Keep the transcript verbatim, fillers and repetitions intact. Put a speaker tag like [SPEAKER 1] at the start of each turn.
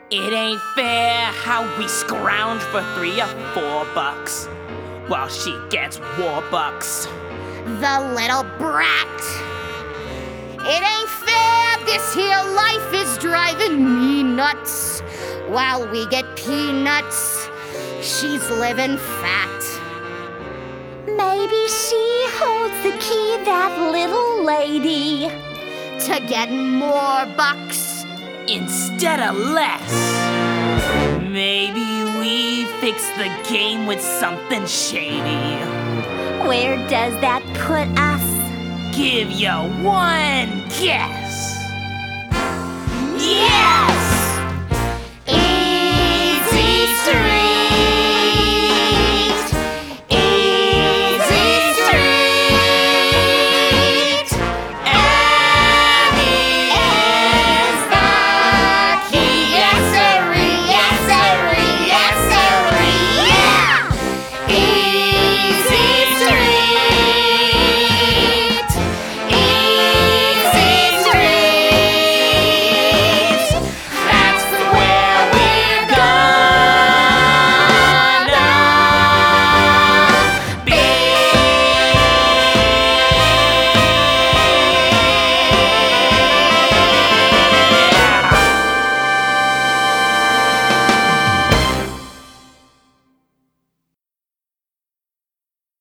[SPEAKER 1] It ain't fair how we scrounge for three or four bucks while she gets war bucks.
[SPEAKER 2] The little brat. It ain't fair, this here life is driving me nuts. While we get peanuts, she's living fat.
[SPEAKER 3] Maybe she holds the key, that little lady,
[SPEAKER 2] to get more bucks
[SPEAKER 1] instead of less. Maybe we fix the game with something shady.
[SPEAKER 3] Where does that put us?
[SPEAKER 1] Give you one guess.